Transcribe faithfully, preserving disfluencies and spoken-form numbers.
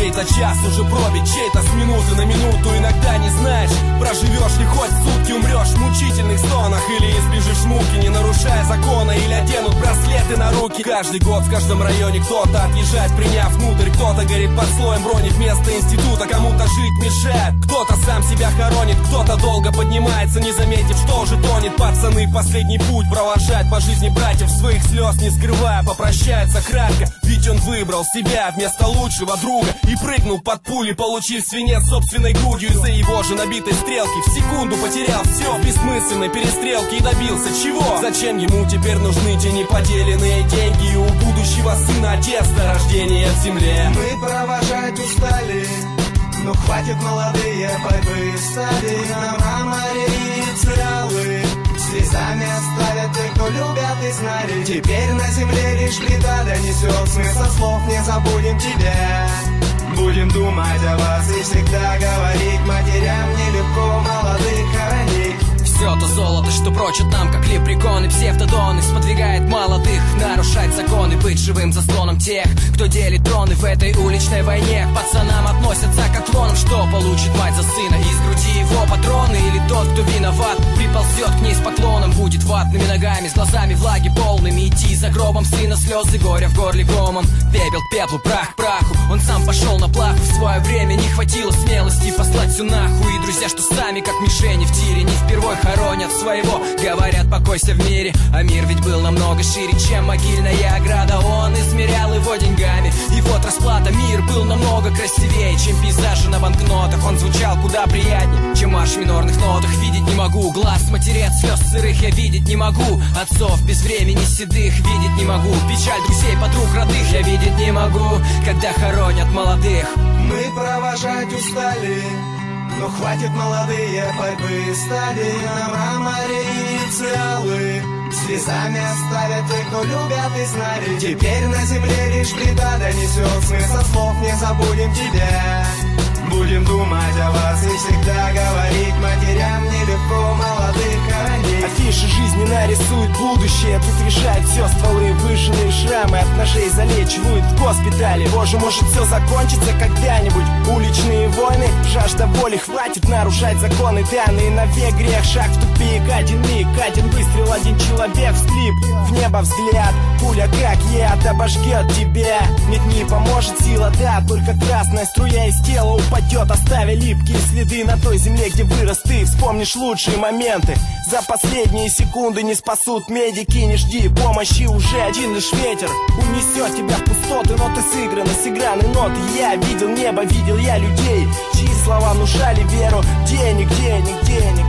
чей-то час уже пробит, чей-то с минуты на минуту. Иногда не знаешь, проживешь ли хоть сутки, умрешь в мучительных стонах или избежишь муки, не нарушая закона, или оденут браслеты на руки. Каждый год в каждом районе кто-то отъезжает, приняв внутрь, кто-то горит под слоем брони вместо института, кому-то жить мешает, кто-то сам себя хоронит, кто-то долго поднимается, не заметив, что уже тонет. Пацаны, последний путь провожают по жизни братьев, своих слез не скрывая, попрощается кратко, ведь он выбрал себя вместо лучшего друга и прыгнул под пули, получив свинец собственной грудью. Из-за его же набитой стрелки в секунду потерял все в бессмысленной перестрелке и добился чего? Зачем ему теперь нужны те неподеленные деньги и у будущего сына отец до рождения в земле? Мы провожать устали, но хватит молодые борьбы. Стали на мраморе инициалы, слезами оставят те, кто любят и знали. Теперь на земле лишь плита донесет смысл слов, не забудем тебя. Будем думать о вас и всегда говорить матерям нелегко молодых хоронить. Все то золото, что прочат нам, как лепреконы, псевдодоны, сподвигает молодых нарушать законы, быть живым заслоном тех, кто делит троны в этой уличной войне. К пацанам относятся как к клонам, что получит мать за сына, из груди его патроны, или тот, кто виноват, приползет к ней с поклоном, будет ватными ногами, с глазами влаги полными, идти за гробом сына, слезы горя в горле комом, пепел к пеплу, прах к праху. Он сам пошел на плаху, в свое время не хватило смелости послать всю нахуй, и друзья, что сами как мишени в тире, не впервой хоронят своего, говорят, покойся в мире. А мир ведь был намного шире, чем могильная ограда. Он измерял его деньгами, и вот расплата. Мир был намного красивее, чем пейзажи на банкнотах. Он звучал куда приятнее, чем марш в минорных нотах. Видеть не могу глаз матерей от слез сырых, я видеть не могу отцов без времени седых, видеть не могу печаль друзей, подруг, родных, я видеть не могу, когда хоронят молодых. Мы провожать устали, но хватит молодые борьбы. Стали на мраморе инициалы, слезами оставят те, кто любят и знали. Теперь на земле лишь плита донесет смысл слов, не забудем тебя. Будем думать о вас и всегда говорить матерям нелегко молодых хоронить. Афиши жизни нарисуют будущее, тут решают все стволы, выжженные шрамы от ножей залечивают в госпитале. Боже, может все закончится когда-нибудь. Уличные войны, жажда воли, хватит нарушать законы данные. Навек грех, шаг в тупик, один миг, один выстрел, один человек всклип. В небо взгляд, пуля как яд обожгет тебя. Нет, не поможет сила, да, только красная струя из тела упадет, оставя липкие следы на той земле, где вырос ты. Вспомнишь лучшие моменты, за последние секунды не спасут медики. Не жди помощи, уже один лишь ветер унесет тебя в пустоты. Ноты сыграны, сыграны ноты. Я видел небо, видел я людей, чьи слова внушали веру. Денег, денег, денег.